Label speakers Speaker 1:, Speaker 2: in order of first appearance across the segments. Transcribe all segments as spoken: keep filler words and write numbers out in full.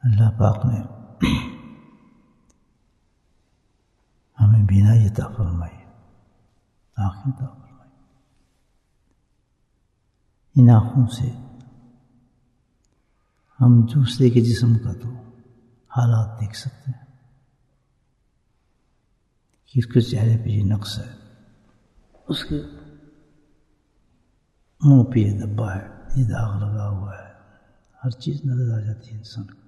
Speaker 1: اللہ پاک نے ہمیں بینائی عطا فرمائی، آنکھیں عطا فرمائی. ان آنکھوں سے ہم دوسرے کے جسم کا تو حالات دیکھ سکتے ہیں کہ اس کے چہرے پہ یہ نقص ہے، اس کے منہ پہ یہ دبا ہے، یہ داغ لگا ہوا ہے، ہر چیز نظر آ جاتی ہے انسان کو.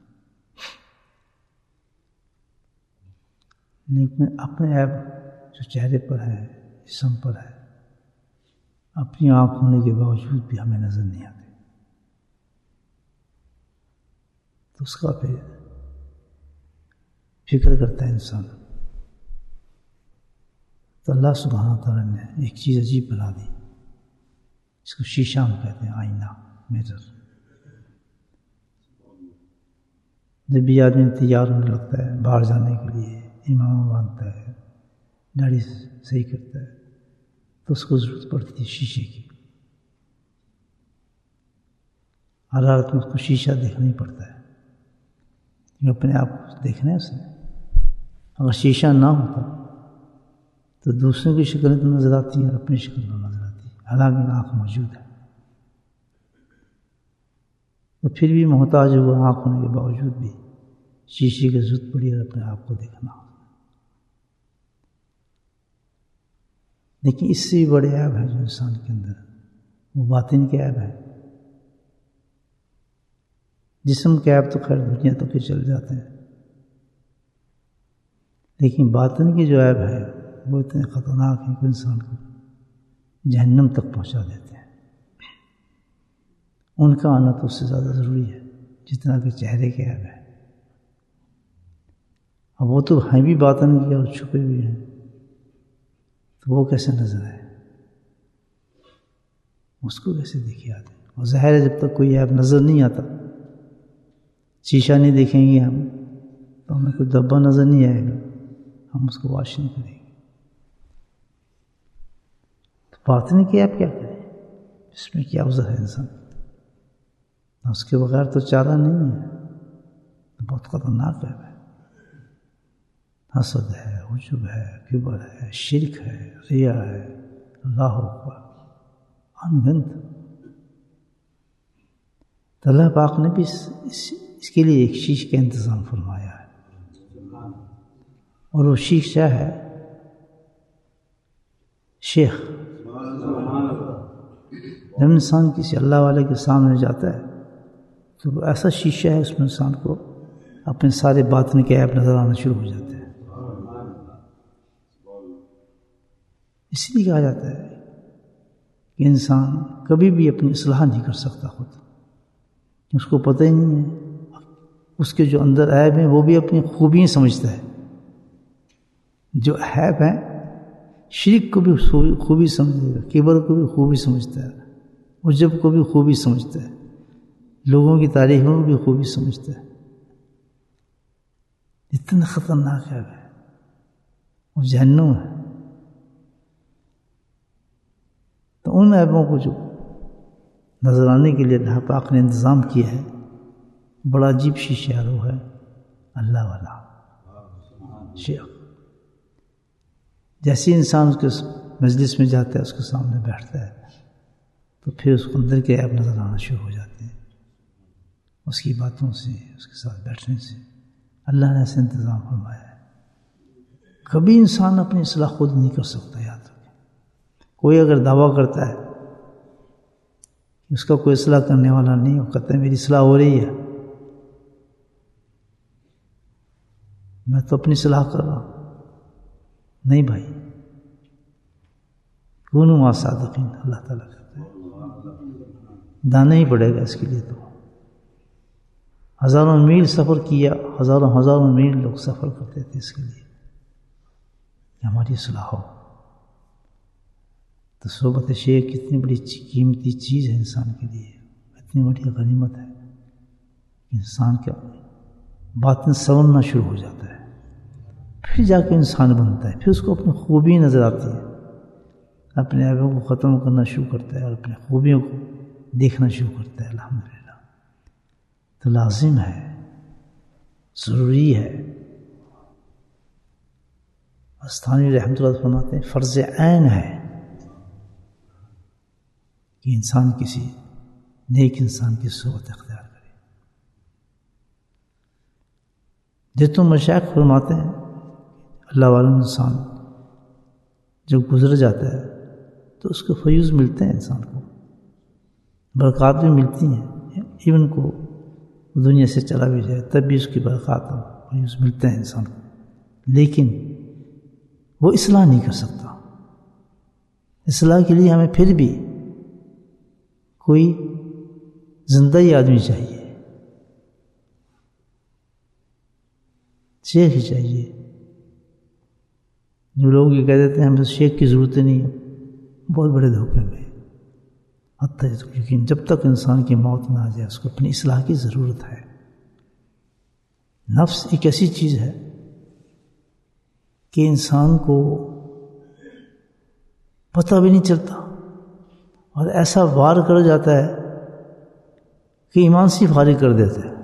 Speaker 1: لیکن اپنے عیب جو چہرے پر ہے، جسم پر ہے، اپنی آنکھ ہونے کے باوجود بھی ہمیں نظر نہیں آتے. تو اس کا پھر فکر کرتا ہے انسان. تو اللہ سبحانہ تعالیٰ نے ایک چیز عجیب بنا دی، اس کو شیشہ ہم کہتے ہیں، آئینہ، میرر. جب بھی آدمی تیار ہونے لگتا ہے باہر جانے کے لیے، امامہ باندھتا ہے، داڑھی صحیح کرتا ہے، تو اس کو ضرورت پڑتی ہے شیشے کی. ہر حالت میں اس کو شیشہ دیکھنا ہی پڑتا ہے، کیونکہ اپنے آپ کو دیکھنا ہے اس نے. اگر شیشہ نہ ہوتا تو دوسروں کی شکلیں تو نظر آتی ہیں اور اپنی شکل نہ نظر آتی، حالانکہ آنکھ موجود ہے. تو پھر بھی محتاج ہوا آنکھ ہونے کے باوجود بھی شیشے کی ضرورت پڑی اور اپنے آپ کو دیکھنا. لیکن اس سے بھی بڑے عیب ہے جو انسان کے اندر، وہ باطن کے عیب ہے. جسم کے عیب تو خیر دنیا تک کے چل جاتے ہیں، لیکن باطن کی جو عیب ہے وہ اتنے خطرناک ہیں کہ انسان کو جہنم تک پہنچا دیتے ہیں. ان کا آنا تو اس سے زیادہ ضروری ہے جتنا کہ چہرے کے عیب ہے. اب وہ تو ہیں بھی باطن کی اور چھپے بھی ہیں، تو وہ کیسے نظر آئے، اس کو کیسے دیکھے آتے. اور ظاہر ہے جب تک کوئی عیب نظر نہیں آتا، شیشہ نہیں دیکھیں گے ہم تو ہمیں کوئی دبا نظر نہیں آئے گا، ہم اس کو واش نہیں کریں گے. تو باطن کی عیب کیا کریں، اس میں کیا عذر ہے انسان، اس کے بغیر تو چارہ نہیں ہے. بہت خطرناک عیب ہے. حسد ہے، عجب ہے، کبر ہے، شرک ہے، ریا ہے، اللہ اکبر، انگنت. تو اللہ پاک نے بھی اس, اس, اس کے لیے ایک شیش کا انتظام فرمایا ہے، اور وہ شیشہ ہے شیخ. جب انسان کسی اللہ والے کے سامنے جاتا ہے تو ایسا شیشہ ہے، اس میں انسان کو اپنے سارے باطن کے عیب نظر آنا شروع ہو جاتے ہیں. اس لیے کہا جاتا ہے کہ انسان کبھی بھی اپنی اصلاح نہیں کر سکتا خود، اس کو پتہ ہی نہیں ہے. اس کے جو اندر عیب ہیں وہ بھی اپنی خوبیاں سمجھتا ہے. جو عیب ہیں، شرک کو بھی خوبی سمجھے گا، کبر کو بھی خوبی سمجھتا ہے، عجب کو بھی خوبی سمجھتا ہے، لوگوں کی تعریفوں کو بھی خوبی سمجھتا ہے. اتنا خطرناک عیب ہے، وہ جہنم ہے. تو ان عیبوں کو جو نظر آنے کے لیے اللہ پاک نے انتظام کیا ہے، بڑا عجیب شیشہ ہے، وہ ہے اللہ والا شیخ. جیسے انسان اس کے مجلس میں جاتا ہے، اس کے سامنے بیٹھتا ہے، تو پھر اس کو اندر کے عیب نظر آنا شروع ہو جاتے ہیں، اس کی باتوں سے، اس کے ساتھ بیٹھنے سے. اللہ نے ایسے انتظام فرمایا ہے. کبھی انسان اپنی اصلاح خود نہیں کر سکتا. یاد رکھیں، کوئی اگر دعویٰ کرتا ہے اس کا کوئی اصلاح کرنے والا نہیں، وہ کہتا ہے میری اصلاح ہو رہی ہے، میں تو اپنی اصلاح کر رہا ہوں. نہیں بھائی، کونوا مع الصادقین، اللہ تعالیٰ کہتا ہے دانا ہی پڑے گا اس کے لیے. تو ہزاروں میل سفر کیا، ہزاروں ہزاروں میل لوگ سفر کرتے تھے اس کے لیے کہ ہماری اصلاح ہو. تو صحبت شیخ کتنی بڑی قیمتی چیز ہے انسان کے لیے، اتنی بڑی غنیمت ہے. انسان کا باطن سنورنا شروع ہو جاتا ہے، پھر جا کے انسان بنتا ہے، پھر اس کو اپنی خوبی نظر آتی ہے، اپنے عیبوں کو ختم کرنا شروع کرتا ہے اور اپنے خوبیوں کو دیکھنا شروع کرتا ہے. الحمدللہ. تو لازم ہے ضروری ہے. استھانی رحمۃ اللہ فرماتے ہیں فرض عین ہے کہ انسان کسی نیک انسان کی صحبت اختیار کرے. جتوں مشائخ فرماتے ہیں اللہ والا انسان جب گزر جاتا ہے تو اس کو فیوز ملتے ہیں، انسان کو برکات بھی ملتی ہیں. ایون کو دنیا سے چلا بھی جائے تب بھی اس کی برکات اور فیوز ملتے ہیں انسان کو، لیکن وہ اصلاح نہیں کر سکتا. اصلاح کے لیے ہمیں پھر بھی کوئی زندہ ہی آدمی چاہیے، شیخ ہی چاہیے. جو لوگ یہ کہہ دیتے ہیں ہمیں شیخ کی ضرورت نہیں ہے، بہت بڑے دھوکے میں. حتیٰ لیکن جب تک انسان کی موت نہ آ جائے اس کو اپنی اصلاح کی ضرورت ہے. نفس ایک ایسی چیز ہے کہ انسان کو پتہ بھی نہیں چلتا اور ایسا وار کر جاتا ہے کہ ایمان سے فارغ کر دیتا ہے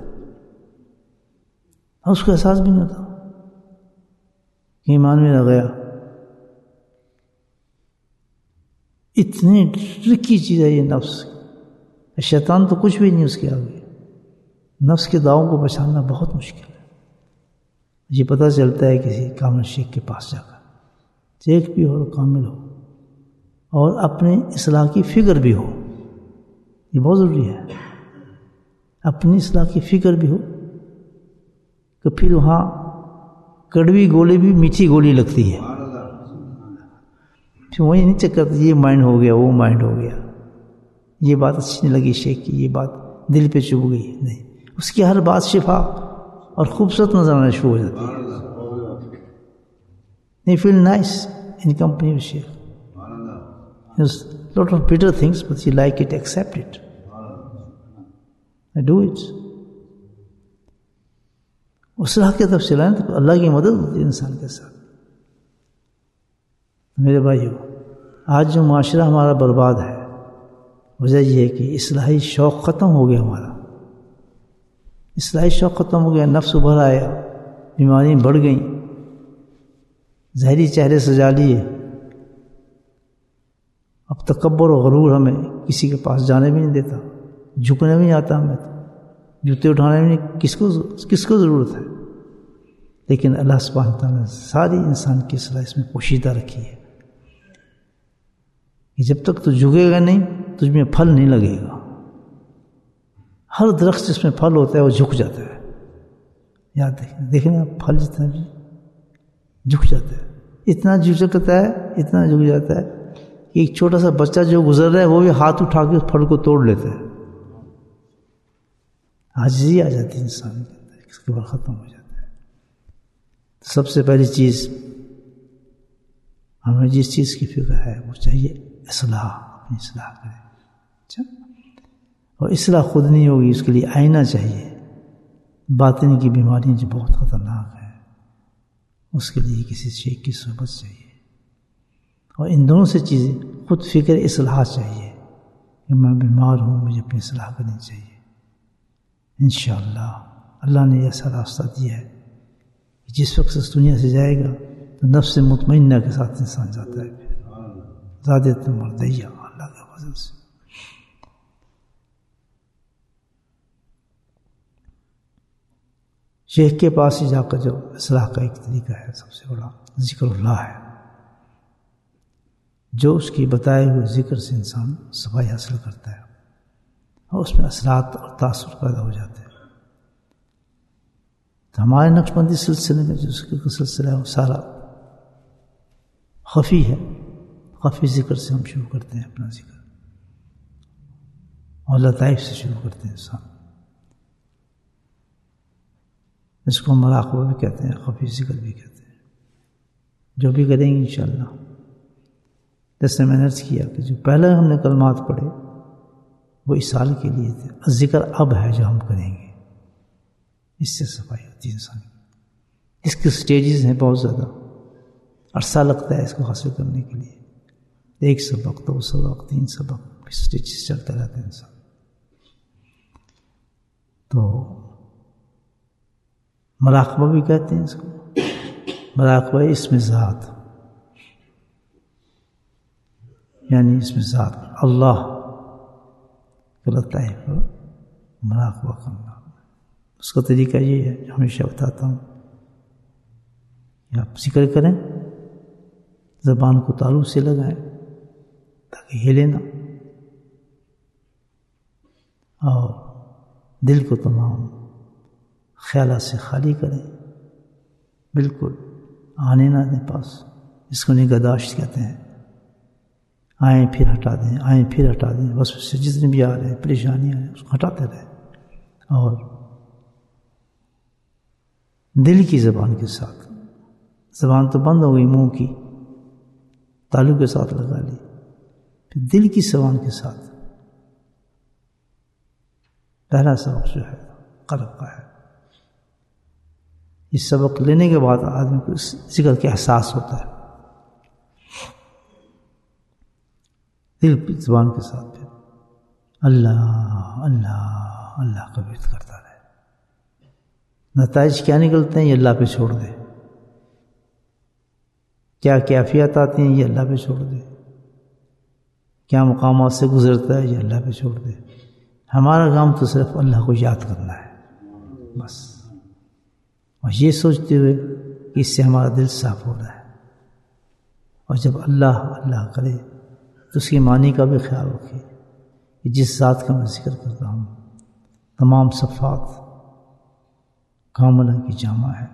Speaker 1: اور اس کو احساس بھی نہیں ہوتا کہ ایمان میں نہ گیا. اتنی ٹرکی چیز ہے یہ نفس. شیطان تو کچھ بھی نہیں اس کے آگے. نفس کے داؤں کو پہچاننا بہت مشکل ہے. یہ پتہ چلتا ہے کسی کامل شیخ کے پاس جا کر، شیخ بھی ہو کامل ہو اور اپنے اصلاح کی فکر بھی ہو. یہ بہت ضروری ہے. اپنی اصلاح کی فکر بھی ہو کہ پھر وہاں کڑوی گولی بھی میٹھی گولی لگتی ہے. پھر وہی نہیں چیک کرتا یہ مائنڈ ہو گیا وہ مائنڈ ہو گیا، یہ بات اچھی نہیں لگی شیخ کی، یہ بات دل پہ چبھ گئی. نہیں، اس کی ہر بات شفا اور خوبصورت نظر آنا شروع ہو جاتی ہے. You feel nice in company of Sheikh. There's a lot of bitter things, but you like it, accept it. I do it. اس راہ کی طرف چلائیں تو اللہ کی مدد ہوتی ہے انسان کے ساتھ. میرے بھائیو، آج جو معاشرہ ہمارا برباد ہے وجہ یہ ہے کہ اصلاحی شوق ختم ہو گیا. ہمارا اصلاحی شوق ختم ہو گیا، نفس ابھر آیا، بیماریاں بڑھ گئیں، ظاہری چہرے سجا لیے. اب تکبر و غرور ہمیں کسی کے پاس جانے بھی نہیں دیتا، جھکنے بھی نہیں آتا ہمیں. تو جوتے اٹھانے میں کس کو کس کو ضرورت ہے؟ لیکن اللہ سبحانہ تعالیٰ نے ساری انسان کی اصلاح اس میں پوشیدہ رکھی ہے کہ جب تک تو جھکے گا نہیں تجھ میں پھل نہیں لگے گا. ہر درخت جس میں پھل ہوتا ہے وہ جھک جاتا ہے. یاد دیکھیں دیکھیں نا، پھل جتنا بھی جھک جاتا ہے، اتنا جھکتا ہے اتنا جھک جاتا ہے کہ ایک چھوٹا سا بچہ جو گزر رہا ہے وہ بھی ہاتھ اٹھا کے اس پھل کو توڑ لیتا ہے. عاجزی آ جاتی ہے انسان کے اندر، اس کے بعد ختم ہو جاتا ہے. سب سے پہلی چیز ہمیں جس چیز کی فکر ہے وہ چاہیے اصلاح، اپنی اصلاح کرے. اچھا، اور اصلاح خود نہیں ہوگی، اس کے لیے آئینہ چاہیے. باطن کی بیماریاں جو بہت خطرناک ہے اس کے لیے کسی شیخ کی صحبت چاہیے. اور ان دونوں سے چیزیں خود فکر اصلاح چاہیے کہ میں بیمار ہوں، مجھے اپنی اصلاح کرنی چاہیے. انشاءاللہ اللہ نے ایسا راستہ دیا ہے کہ جس وقت اس دنیا سے جائے گا تو نفس مطمئنہ کے ساتھ انسان جاتا ہے. زیادت مردیہ اللہ کے فضل سے. شیخ کے پاس ہی جا کر جو اصلاح کا ایک طریقہ ہے سب سے بڑا ذکر اللہ ہے. جو اس کی بتائے ہوئے ذکر سے انسان صفائی حاصل کرتا ہے اور اس میں اثرات اور تاثر پیدا ہو جاتے ہیں. تو ہمارے نقش بندی سلسلے میں جو ذکر کا سلسلہ ہے وہ سارا خفی ہے. خفی ذکر سے ہم شروع کرتے ہیں اپنا ذکر اور لطائف سے شروع کرتے ہیں انسان. اس کو مراقبہ بھی کہتے ہیں، خفی ذکر بھی کہتے ہیں. جو بھی کریں گے انشاءاللہ، جیسے میں نے عرض کیا کہ جو پہلے ہم نے کلمات پڑھے وہ اس سال کے لیے تھے. ذکر اب ہے جو ہم کریں گے، اس سے صفائی ہوتی ہے انسان کی. اس کے سٹیجز ہیں بہت زیادہ، عرصہ لگتا ہے اس کو حاصل کرنے کے لیے. ایک سبق، دو سبق، تین سبق، سٹیجز چلتا رہتا ہے انسان. تو مراقبہ بھی کہتے ہیں اس کو. مراقبہ اسم ذات، یعنی اسم ذات اللہ کا لطائف مراقبہ کرنا. اس کا طریقہ یہ ہے جو ہمیشہ بتاتا ہوں کہ آپ ذکر کریں، زبان کو تالو سے لگائیں تاکہ ہلے نہ، اور دل کو تمام خیالات سے خالی کریں، بالکل آنے نہ دیں پاس. اس کو نگہداشت کہتے ہیں. آئیں پھر ہٹا دیں، آئیں پھر ہٹا دیں، بس اس سے جتنے بھی آ رہے ہیں پریشانیاں ہیں اس کو ہٹاتے رہیں. اور دل کی زبان کے ساتھ، زبان تو بند ہو گئی منہ کی، تالو کے ساتھ لگا لی، پھر دل کی زبان کے ساتھ. پہلا سبق جو ہے قلب کا ہے. اس سبق لینے کے بعد آدمی کو اس ذکر کا احساس ہوتا ہے. دل کی زبان کے ساتھ پھر اللہ اللہ اللہ کا ورد کرتا رہے. نتائج کیا نکلتے ہیں یہ اللہ پہ چھوڑ دے، کیا کیفیت آتی ہیں یہ اللہ پہ چھوڑ دے، کیا مقامات سے گزرتا ہے یہ اللہ پہ چھوڑ دے. ہمارا کام تو صرف اللہ کو یاد کرنا ہے بس، اور یہ سوچتے ہوئے کہ اس سے ہمارا دل صاف ہو رہا ہے. اور جب اللہ اللہ کرے تو اس کی معنی کا بھی خیال رکھے کہ جس ذات کا میں ذکر کرتا ہوں تمام صفات کاملہ کی جامع ہے،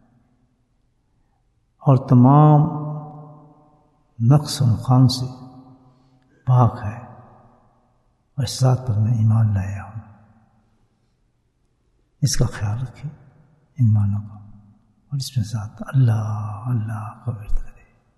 Speaker 1: اور تمام نقص و نقصان سے پاک ہے، اور اس ذات پر میں ایمان لایا ہوں. اس کا خیال رکھے ان معنوں کو، اور اس میں ذات اللہ اللہ کا ورد کرے.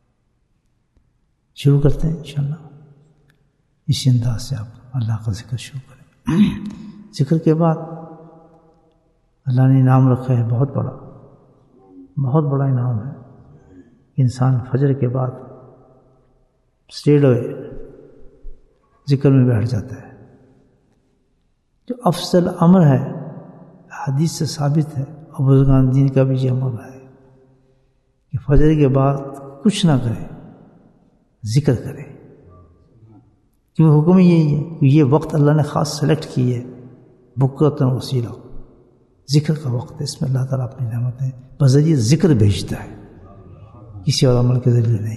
Speaker 1: شروع کرتے ہیں انشاءاللہ. اسی انداز سے آپ اللہ کا ذکر شروع کریں. ذکر کے بعد اللہ نے انعام رکھا ہے بہت بڑا، بہت بڑا انعام ہے. انسان فجر کے بعد اسٹیڈ ہوئے ذکر میں بیٹھ جاتا ہے، جو افضل امر ہے، حدیث سے ثابت ہے، اور بزرگان دین کا بھی یہ عمل ہے کہ فجر کے بعد کچھ نہ کرے، ذکر کرے. کیونکہ حکم یہی ہے کہ یہ وقت اللہ نے خاص سلیکٹ کی ہے، بکرۃ وصیلہ، ذکر کا وقت ہے. اس میں اللہ تعالیٰ اپنی رحمتیں بذریعہ ذکر بھیجتا ہے، کسی اور عمل کے ذریعے نہیں.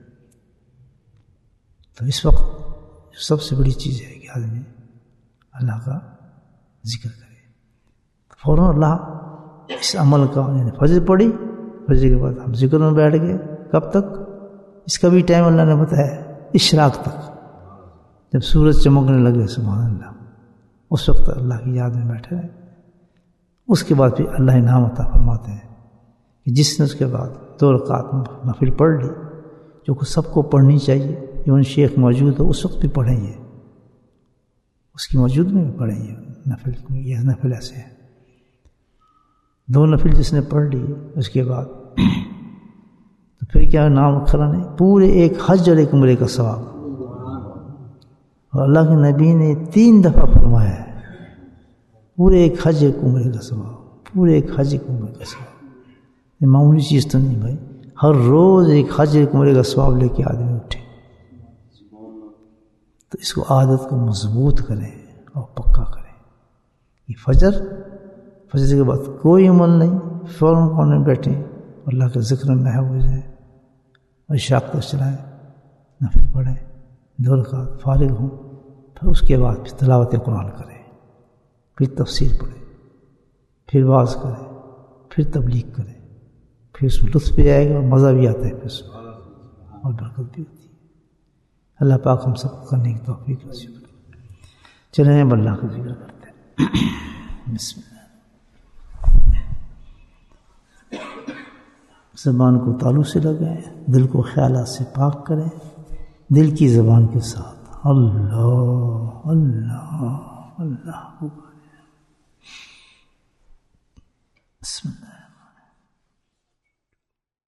Speaker 1: تو اس وقت سب سے بڑی چیز ہے کہ آدمی اللہ کا ذکر کرے. فوراً اللہ اس عمل کا، یعنی فجر پڑھی، فجر کے بعد ہم ذکر میں بیٹھ گئے. کب تک؟ اس کا بھی ٹائم اللہ نے بتایا، اشراق تک، جب سورج چمکنے لگے سبحان اللہ، اس وقت اللہ کی یاد میں بیٹھے رہے. اس کے بعد پھر اللہ انعام عطا فرماتے ہیں کہ جس نے اس کے بعد دو رکعت نفل پڑھ لی، جو کہ سب کو پڑھنی چاہیے، ایون شیخ موجود ہو اس وقت بھی پڑھیں گے، اس کی موجود میں بھی پڑھیں گے نفل. یہ نفل ایسے ہیں، دو نفل جس نے پڑھ لی اس کے بعد تو پھر کیا نام رکھا نہیں، پورے ایک حج اور ایک عمرے کا ثواب. اور اللہ کے نبی نے تین دفعہ فرمایا ہے پورے ایک حج ایک عمرے کا ثواب، پورے ایک حج ایک عمرے کا ثواب. یہ معمولی چیز تو نہیں بھائی، ہر روز ایک حج ایک عمرے کا ثواب لے کے آدمی اٹھے. تو اس کو عادت کو مضبوط کریں اور پکا کریں. یہ فجر فجر کے بعد کوئی عمل نہیں، فوراً کونے بیٹھیں، اللہ کے ذکر میں محفوظ ہیں، اور عشاء تک چلائیں، نفل پڑھیں، دو رکعت فارغ ہوں. پھر اس کے بعد پھر تلاوت قرآن کریں، پھر تفسیر پڑھیں، پھر واعظ کریں، پھر تبلیغ کریں. پھر اس میں لطف بھی آئے گا اور مزہ بھی آتا ہے، پھر اس میں اور برکت بھی ہوتی ہے. اللہ پاک ہم سب کو کرنے کی توفیق نصیب کرے. چلیں اب اللہ کا ذکر کرتے ہیں. بسم اللہ. زبان کو تالو سے لگائیں، دل کو خیالات سے پاک کریں، دل کی زبان کے ساتھ اللہ اللہ اللہ. بسم اللہ.